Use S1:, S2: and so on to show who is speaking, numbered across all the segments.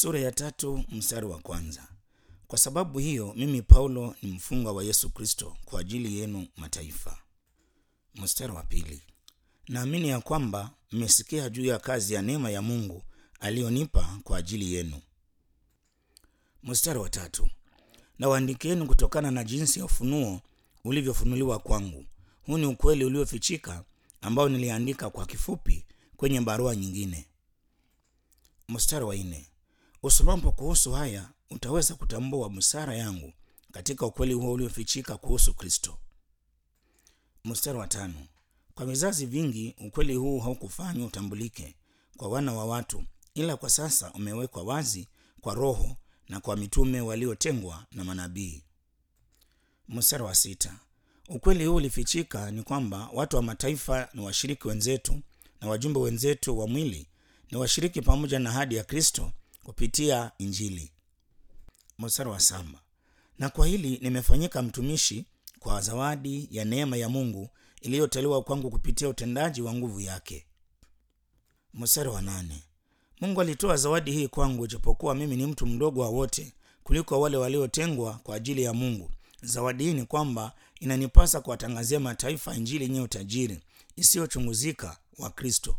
S1: Sura ya 3 mstari wa kwanza. Kwa sababu hiyo mimi Paulo ni mfungwa wa Yesu Kristo kwa ajili yenu mataifa. Mstari wa pili. Naamini ya kwamba mmesikia juu ya kazi ya neema ya Mungu aliyonipa kwa ajili yenu. Mstari wa 3. Na waandikieni kutokana na jinsi ya ufunuo ulivyofunuliwa kwangu. Huu ni ukweli uliofichika ambao niliandika kwa kifupi kwenye barua nyingine. Mstari wa 4. Usomapo kuhusu haya utaweza kutambua busara yangu katika ukweli huo uliofichika kuhusu Kristo. Mstari wa 5. Kwa vizazi vingi ukweli huu haukufanywa utambulike kwa wana wa watu, ila kwa sasa umewekwa wazi kwa Roho na kwa mitume waliotengwa na manabii. Mstari wa 6. Ukweli huu ulifichika ni kwamba watu wa mataifa ni washiriki wenzetu na wajumbe wenzetu wa mwili, ni washiriki pamoja na ahadi ya Kristo kupitia Injili. Mstari wa 7. Na kwa hili nimefanyika mtumishi kwa zawadi ya neema ya Mungu iliyotolewa kwangu kupitia utendaji wa nguvu yake. Mstari wa 8. Mungu alitoa zawadi hii kwangu japokuwa mimi ni mtu mdogo wa wote kuliko wale waliotengwa kwa ajili ya Mungu. Zawadi hii ni kwamba inanipasa kuwatangazia mataifa Injili yenye utajiri isiyochunguzika wa Kristo.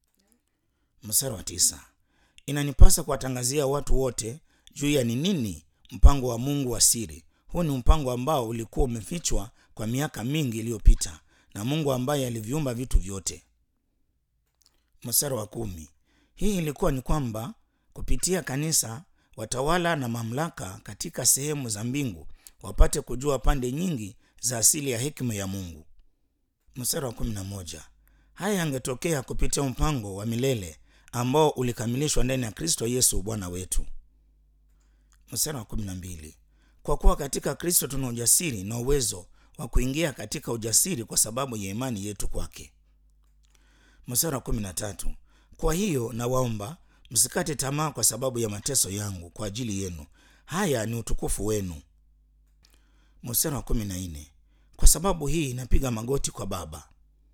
S1: Mstari wa 9. Inanipasa kuwatangazia watu wote juu ya ni nini mpango wa Mungu wa siri. Huu ni mpango ambao ulikuwa umefichwa kwa miaka mingi iliyopita na Mungu ambaye aliviumba vitu vyote. Mstari wa 10. Hii ilikuwa ni kwamba kupitia kanisa watawala na mamlaka katika sehemu za mbingu wapate kujua pande nyingi za asili ya hekima ya Mungu. Mstari wa 11. Haya yangetokea kupitia mpango wa milele ambao ulikamilishwa ndani ya Kristo Yesu Bwana wetu. Mstari wa 12. Kwa kuwa katika Kristo tuna ujasiri na uwezo wa kuingia katika ujasiri kwa sababu ya imani yetu kwake. Mstari wa 13. Kwa hiyo nawaomba msikate tamaa kwa sababu ya mateso yangu kwa ajili yenu. Haya ni utukufu wenu. Mstari wa 14. Kwa sababu hii napiga magoti kwa Baba.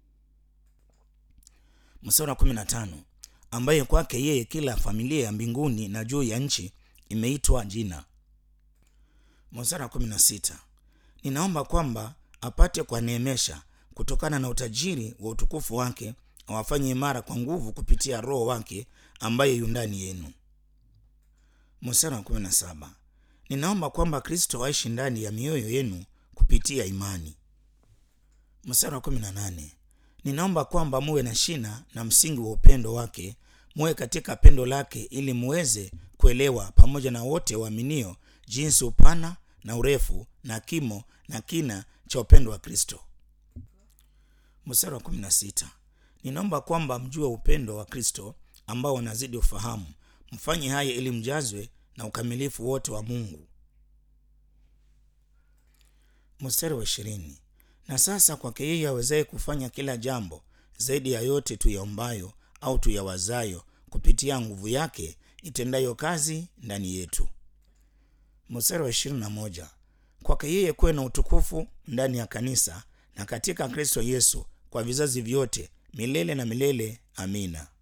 S1: Mstari wa 15. Ambaye kwake yeye kila familia ya mbinguni na juu ya nchi imeitwa jina. Mstari wa 16. Ninaomba kwamba apate kuwaneemesha kutokana na utajiri wa utukufu wake, awafanye imara kwa nguvu kupitia Roho wake ambaye yu ndani yenu. Mstari wa 17. Ninaomba kwamba Kristo aishi ndani ya mioyo yenu kupitia imani. Mstari wa 18. Ninaomba kwamba muwe na shina na msingi wa upendo wake, muwe katika pendo lake ili muweze kuelewa pamoja na wote waaminio jinsi upana na urefu na kimo na kina cha upendo wa Kristo. Mstari wa 16. Ninaomba kwamba mjue upendo wa Kristo ambao unazidi ufahamu, mfanye haya ili mjazwe na ukamilifu wote wa Mungu. Mstari wa 20. Na sasa kwake yeye awezaye kufanya kila jambo zaidi ya yote tuyaombayo au tuyawazayo kupitia nguvu yake itendayo kazi ndani yetu. Mstari wa 21. Kwake yeye kuwe na utukufu ndani ya kanisa na katika Kristo Yesu kwa vizazi vyote milele na milele. Amina.